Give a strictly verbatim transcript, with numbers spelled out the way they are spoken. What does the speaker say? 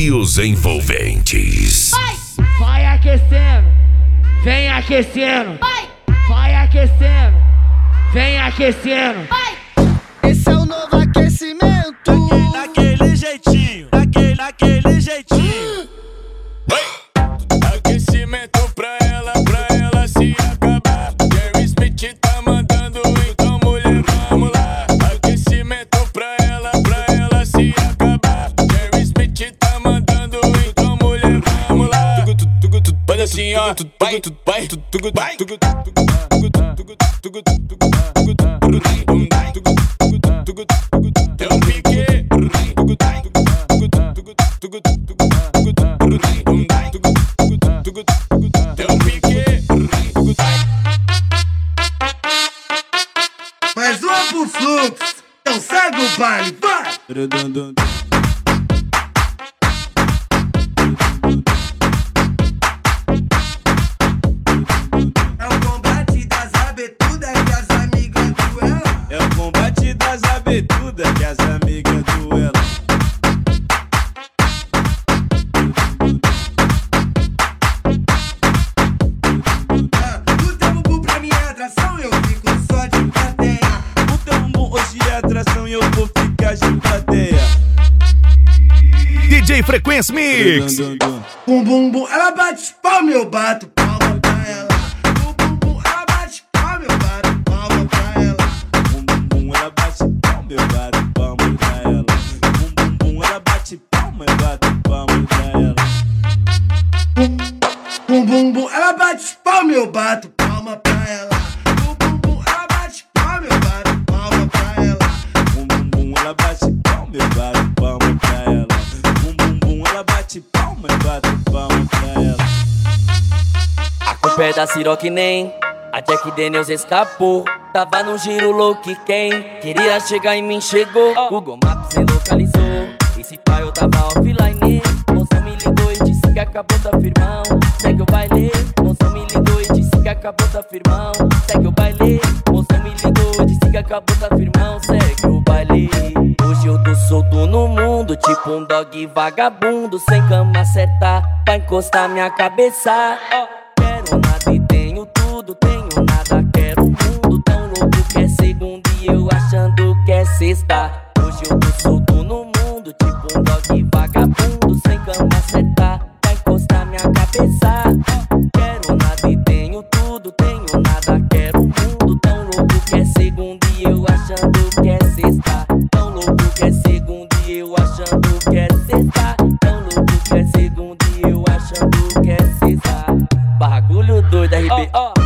e os envolventes. Vai, vai aquecendo, vem aquecendo. Vai, vai aquecendo, vem aquecendo. Vai. Esse é o novo aquecimento. Daquele, daquele jeitinho, daquele, daquele jeitinho. Aquecimento pra ela, pra ela se acabar. Jerry Smith tá mandando, então mulher, vamos lá. Aquecimento pra ela, pra ela se acabar. Jerry Smith tá mandando, então mulher, vamos lá. Faz assim, ó, vai, vai, vai. É um pique. Mais uma pro fluxo, então segue o baile, vai! É o combate das abetudas que as amigas duelam. É o combate das abetudas que as amigas duelam. O teu bumbum pra minha atração, eu fico só de plateia. O teu bumbum hoje é atração e eu vou ficar de plateia. D J Frequência Mix. Bum bum bum, ela bate palma, eu bato palma pra ela. Bum bum bum, ela bate palma, eu bato palma pra ela. Bum bum bum, ela bate palma, eu bato palma pra ela. Bum bum bum, ela bate palma, eu bato palma pra ela. Bum bum bum, ela bate palma, eu bato palma pra ela. Bum bum bum, ela bate palma, eu bato palma pra ela. Bum bum bum, ela bate palma, eu bato palma pra ela. Bum bum bum, ela bate palma, eu bato palma pra ela. A culpa é da Ciro que nem a Jack Daniels escapou. Tava num giro louco e quem queria chegar em mim chegou. Google Maps me localizou. Esse pai eu tava offline. Moça me ligou e disse que acabou da firmão. Segue o baile. Moça me ligou e disse que acabou da firmão. Segue o baile. Moça me ligou e disse que acabou da firmão. Segue o baile. Hoje eu tô solto no mundo, tipo um dog vagabundo. Sem cama certa pra encostar minha cabeça. Quero nada e tenho tudo, tenho nada, quero o mundo. Tão louco que é segunda e eu achando que é sexta. Hoje eu tô solto no mundo, tipo um dog vagabundo. Sem cama certa pra encostar minha cabeça. Quero nada e tenho tudo, tenho nada, quero o mundo. Tão louco que é segunda e eu achando que é sexta. Tão louco que é segunda e eu achando que é sexta. Tão louco que é segunda e eu achando que é sexta. Bagulho doido, R B.